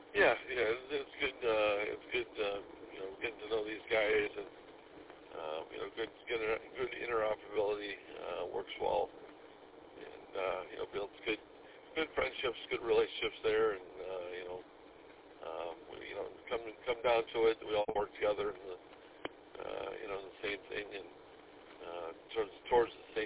Yeah, it's good. It's good. Getting to know these guys, and good interoperability works well, and builds good friendships, good relationships there, and come down to it, we all work together in the the same thing, and towards the